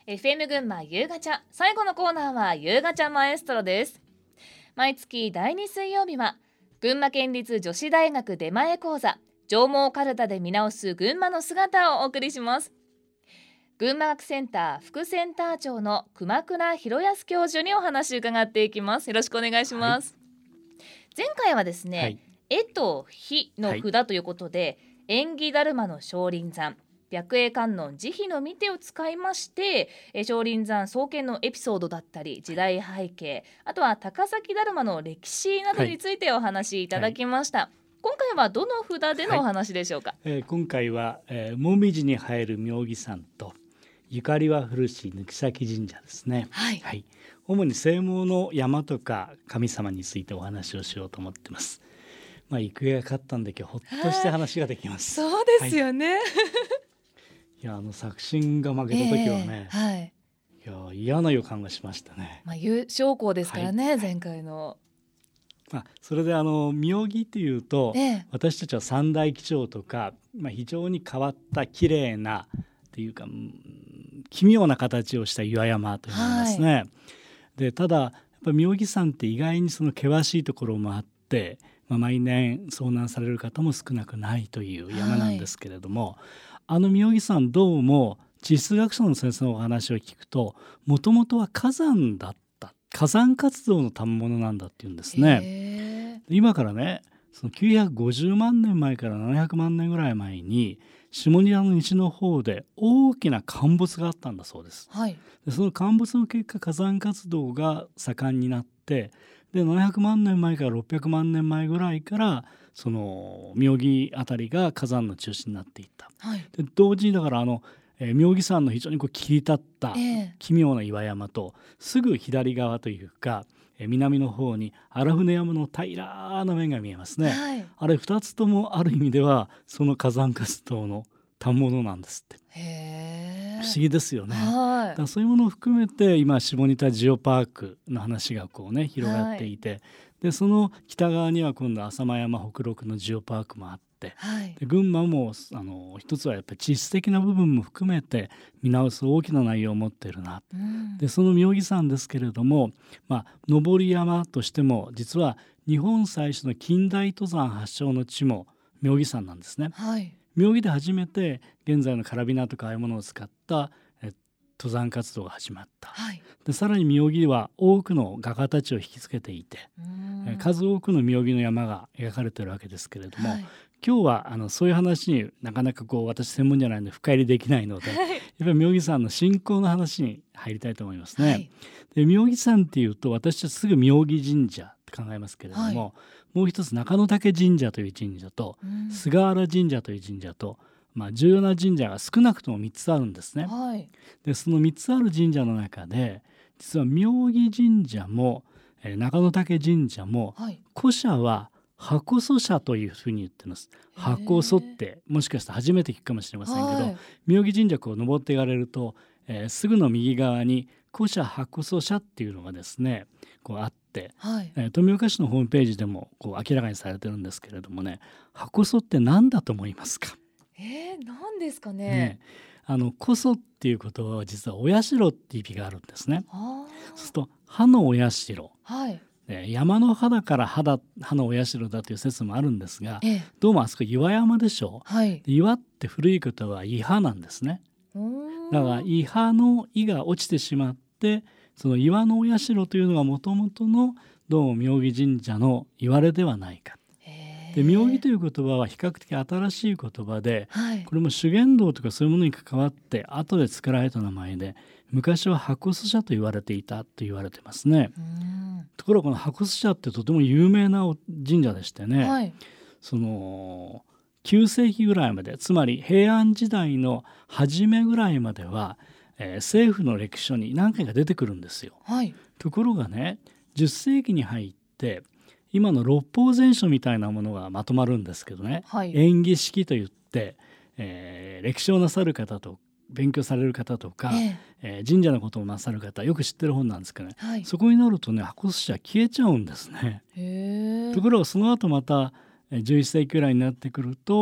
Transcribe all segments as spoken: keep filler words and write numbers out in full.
エフエム 群馬夕ガチャ、最後のコーナーは夕ガチャマエストロです。毎月だいに水曜日は群馬県立女子大学出前講座、上毛かるたで見直す群馬の姿をお送りします。群馬学センター副センター長の熊倉博康教授にお話を伺っていきます。よろしくお願いします。はい、前回はですね、はい、絵と火の札ということで、はい、縁起だるまの少林山、白衣観音慈悲の御手を使いまして、え少林山創建のエピソードだったり時代背景、あとは高崎だるまの歴史などについてお話しいただきました。はいはい、今回はどの札でのお話でしょうか？ はい、えー、今回は、えー、もみじに生える妙義山とゆかりは古市貫崎神社ですね。 はいはい、主に西毛の山とか神様についてお話をしようと思ってます。まあ、行方が勝ったんで今日ほっとして話ができます。 そうですよね。はい、 いやあの作新が負けた時はね、えーはい、いや嫌な予感がしましたね。 まあ、優勝校ですからね、はい、前回の。 まあ、それであの妙義というと、えー、私たちは三大吉祥とか、まあ、非常に変わった綺麗なというか奇妙な形をした岩山といいますね。はい、でただやっぱ妙義山って意外にその険しいところもあって、まあ、毎年遭難される方も少なくないという山なんですけれども、はい、あの妙義山どうも地質学者の先生のお話を聞くともともとは火山だった火山活動の賜物なんだっていうんですね。今からねそのきゅうひゃくごじゅうまんねんまえからななひゃくまんねんぐらい前に下仁田の西の方で大きな陥没があったんだそうです。はい、でその陥没の結果火山活動が盛んになってでななひゃくまんねんまえからろっぴゃくまんねんまえぐらいからその妙義あたりが火山の中心になっていった。はい、で同時にだからあの、えー、妙義山の非常にこう切り立った奇妙な岩山と、えー、すぐ左側というか南の方に荒船山の平らな面が見えますね。はい、あれふたつともある意味ではその火山活動の賜物なんですって。へー、不思議ですよね。はい、だからそういうものを含めて今下仁田ジオパークの話がこうね広がっていて、はい、でその北側には今度浅間山北麓のジオパークもあって、はい、で群馬もあの一つはやっぱり地質的な部分も含めて見直す大きな内容を持っているな、うん、でその妙義山ですけれども、まあ、登山としても実は日本最初の近代登山発祥の地も妙義山なんですね。はい、妙義で初めて現在のカラビナとかああいうものを使った登山活動が始まった。はい、でさらに妙義は多くの画家たちを引きつけていて数多くの妙義の山が描かれているわけですけれども、はい、今日はあのそういう話になかなかこう私専門じゃないので深入りできないので、はい、やっぱり妙義山の信仰の話に入りたいと思いますね。はい、で妙義山っていうと私たちすぐ妙義神社って考えますけれども、はい、もう一つ中野嶽神社という神社と、うん、菅原神社という神社とまあ、重要な神社が少なくともみっつあるんですね。はい、でそのみっつある神社の中で実は妙義神社も、えー、中野嶽神社も、はい、古社は箱祖社というふうに言ってます。箱祖ってもしかしたら初めて聞くかもしれませんけど、はい、妙義神社こう登っていかれると、えー、すぐの右側に古社箱祖社っていうのがですねこうあって、はいえー、富岡市のホームページでもこう明らかにされてるんですけれどもね、箱祖って何だと思いますか？ えー、何ですかね。 ねあのこそっていうことは実はお社っていう意味があるんですね。そうすると葉のお社、はい、山の葉だから葉だ葉のお社だという説もあるんですが、ええ、どうもあそこ岩山でしょう、はい、岩って古いことは伊葉なんですね。だから伊葉の伊が落ちてしまってその岩のお社というのがもともとのどうも妙義神社の言われではないか。で妙義という言葉は比較的新しい言葉で、はい、これも修験道とかそういうものに関わって後で作られた名前で昔は箱須社と言われていたと言われてますね。うんところがこの箱須社ってとても有名な神社でしてね、はい、そのきゅうせいきぐらいまでつまり平安時代の初めぐらいまでは、えー、政府の歴史書に何回か出てくるんですよ。はい、ところがねじゅっせいきに入って今の六法全書みたいなものがまとまるんですけどね、はい、演技式といって、えー、歴史をなさる方と勉強される方とか、えーえー、神社のことをなさる方よく知ってる本なんですけどね、はい、そこになるとね箱須社消えちゃうんですね。へーところがその後またじゅういっせいきぐらいになってくると、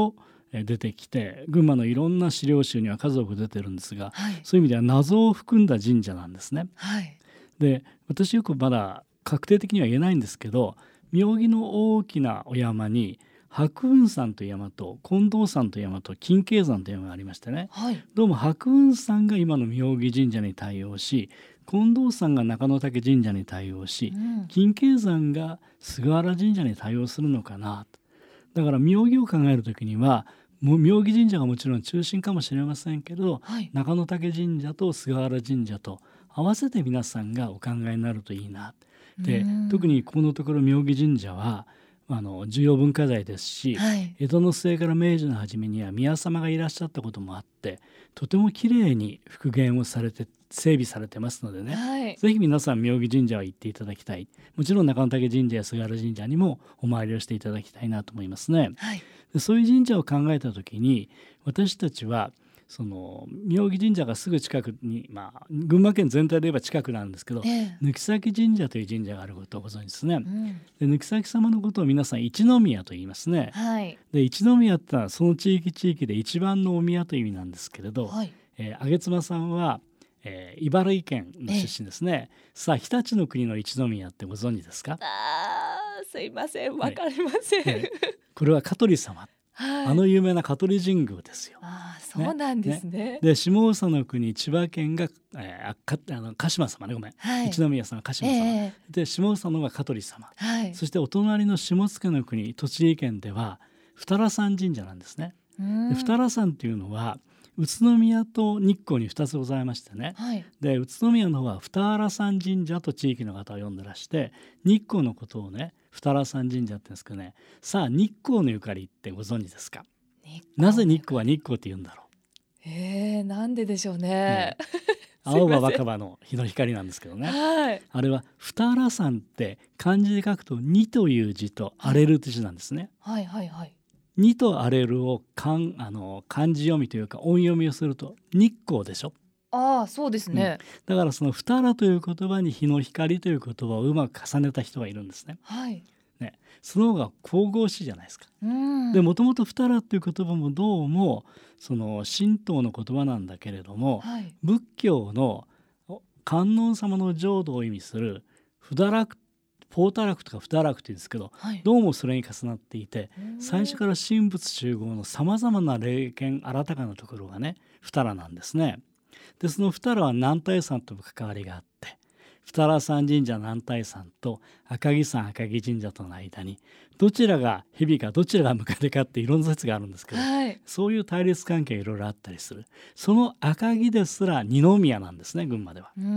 出てきて、群馬のいろんな資料集には数多く出てるんですが、 はい、 そういう意味では謎を含んだ神社なんですね。 はい、 で私よくまだ確定的には言えないんですけど、妙義の大きなお山に白雲山という山と近藤山という山と金渓山という山がありましてね、 はい、 どうも白雲山が今の妙義神社に対応し、近藤山が中野嶽神社に対応し、 うん、 金渓山が菅原神社に対応するのかな。だから妙義を考えるときにはもう妙義神社がもちろん中心かもしれませんけど、 はい、 中野嶽神社と菅原神社と合わせて皆さんがお考えになるといいな。で特にここのところ妙義神社はあの重要文化財ですし、 はい、 江戸の末から明治の初めには宮様がいらっしゃったこともあって、とてもきれいに復元をされて整備されてますのでね、 はい、 ぜひ皆さん妙義神社は行っていただきたい。もちろん中野嶽神社や菅原神社にもお参りをしていただきたいなと思いますね。 はい、 でそういう神社を考えた時に、私たちはその妙義神社がすぐ近くに、まあ、群馬県全体で言えば近くなんですけど、 ええ、 貫崎神社という神社があることをご存知ですね。 うん、 で貫崎様のことを皆さん一宮と言いますね。 はい、 で一宮ってのはその地域地域で一番のお宮という意味なんですけれど、 はい、 えー、上妻さんは、えー、茨城県の出身ですね。さあ日立の国の一宮ってご存知ですか？ あー、すいません、わかりません、 えーこれは香取様、 はい、 あの有名な香取神宮ですよ。 あー、そうなんですね。ねで下総の国千葉県が、えー、かあの鹿島様ね、ごめん、 はい、 一宮さんは鹿島様、 えー、 で下総のが香取様、 はい、 そしてお隣の下野の国栃木県では二良山神社なんですね。 うん、 で二良山っていうのは宇都宮と日光にふたつございましてね、 はい、 で宇都宮の方は二良山神社と地域の方を呼んでらして、日光のことをね二良山神社って言うんですけどね、さあ日光のゆかりってご存知ですか？なぜ日光は日光って言うんだろう。 えー、なんででしょうね。 ね青葉若葉の日の光なんですけどね、 はい、 あれは二良山って漢字で書くと二という字と荒れるって字なんですね。 はいはいはい。 二と荒れるを漢あの漢字読みというか音読みをすると日光でしょ。 ああ、そうですね、 うん、だからその二良という言葉に日の光という言葉をうまく重ねた人がいるんですね。 はい、 ね、その方が神々しいじゃないですか。 うん、 でもともと二良っていう言葉もどうもその神道の言葉なんだけれども、 はい、 仏教の観音様の浄土を意味する不堕落ポータラクとか不堕落って言うんですけど、 はい、 どうもそれに重なっていて、最初から神仏集合のさまざまな霊験新たかなところがね二良なんですね。でその二良は男体山とも関わりがあって、二良山神社男体山と赤城山赤城神社との間にどちらが蛇かどちらがムカデかっていろんな説があるんですけど、 はい、 そういう対立関係いろいろあったりする。その赤城ですら二宮なんですね、群馬では。 うん、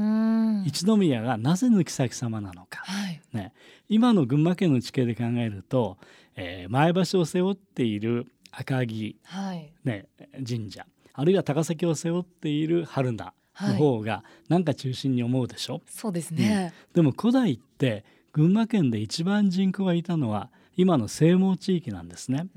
一宮がなぜ貫崎様なのか、 はいね、今の群馬県の地形で考えると、えー、前橋を背負っている赤城、 はいね、神社、あるいは高崎を背負っている春名の方がなんか中心に思うでしょ。 そうですね、 うん、でも古代って群馬県で一番人口がいたのは今の西毛地域なんですね。 うん、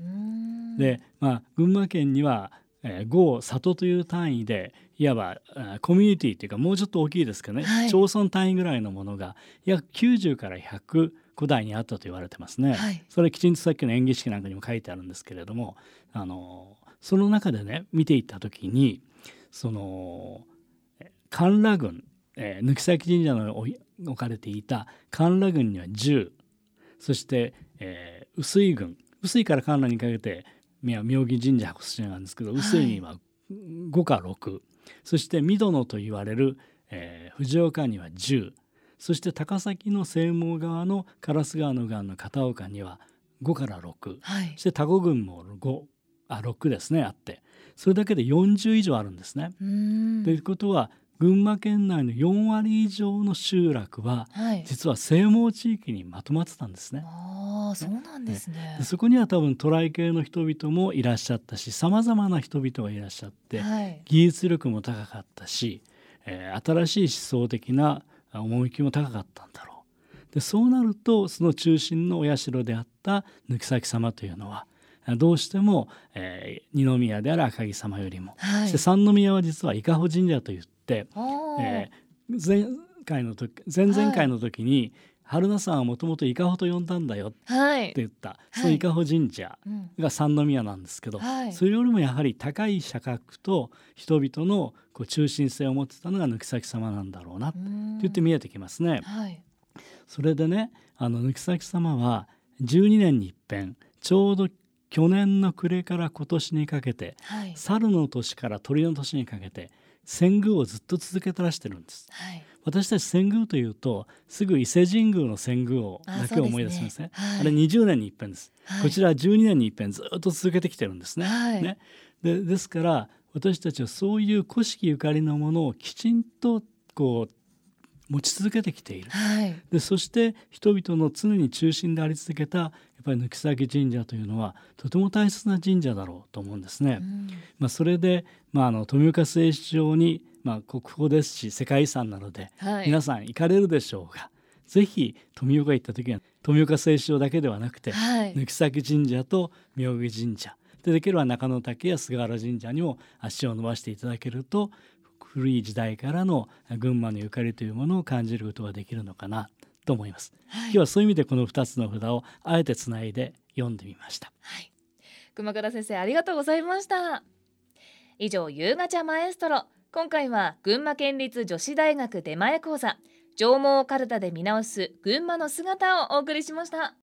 で、まあ、群馬県にはえー、郷里という単位でいわばコミュニティというかもうちょっと大きいですけどね、はい、町村単位ぐらいのものが約きゅうじゅうからひゃく古代にあったと言われてますね、はい、それきちんとさっきの演技式なんかにも書いてあるんですけれども、あのその中でね見ていった時にその神羅郡、えー、貫崎神社の置かれていた神羅郡にはじゅう、そして、えー、碓井郡、碓井から神羅にかけて妙義神社白骨神なんですけど、碓井にはごかろく、そして御殿と言われる、えー、藤岡にはじゅう、そして高崎の西毛側の烏川の川の片岡にはごからろく、はい、そして多古郡もごあろくですねあって、それだけでよんじゅう以上あるんですね。ということは群馬県内のよんわり以上の集落は、はい、実は西毛地域にまとまってたんですね。 ああ、そうなんですね。 でそこには多分渡来系の人々もいらっしゃったし、さまざまな人々がいらっしゃって、はい、技術力も高かったし、えー、新しい思想的な趣も高かったんだろう。でそうなるとその中心のお社であった貫崎様というのはどうしても、えー、二宮である赤城様よりも、はい、そして三宮は実は伊香保神社といって、えー、前回の時前々回の時に、 春名山はもともと伊香保と呼んだんだよって言った、はい、その伊香保神社が三宮なんですけど、はい、それよりもやはり高い社格と人々のこう中心性を持ってたのが貫前様なんだろうなって言って見えてきますね。はい、それでね、あの貫前様はじゅうにねんに一遍、ちょうど去年の暮れから今年にかけて、はい、猿の年から鳥の年にかけて遷宮をずっと続けてらしてるんです。はい、私たち遷宮というとすぐ伊勢神宮の遷宮をだけを思い出しますね。あ、ねはい、あれにじゅうねんに一遍です、はい、こちらはじゅうにねんに一遍ずっと続けてきてるんですね。はい、ねでですから私たちはそういう古式ゆかりのものをきちんとこう持ち続けてきている、はい、でそして人々の常に中心であり続けたやっぱり貫前神社というのはとても大切な神社だろうと思うんですね。うんまあ、それで、まあ、あの富岡製糸場に、まあ、国宝ですし世界遺産なので、はい、皆さん行かれるでしょうが、ぜひ富岡行った時には富岡製糸場だけではなくて、はい、貫前神社と妙義神社で、できれば中野岳や菅原神社にも足を伸ばしていただけると、古い時代からの群馬のゆかりというものを感じることができるのかなと思います。はい、今日はそういう意味でこのふたつの札をあえてつないで読んでみました。 はい、熊倉先生ありがとうございました。以上、ゆうがちゃマエストロ、今回は群馬県立女子大学出前講座上毛かるたで見直す群馬の姿をお送りしました。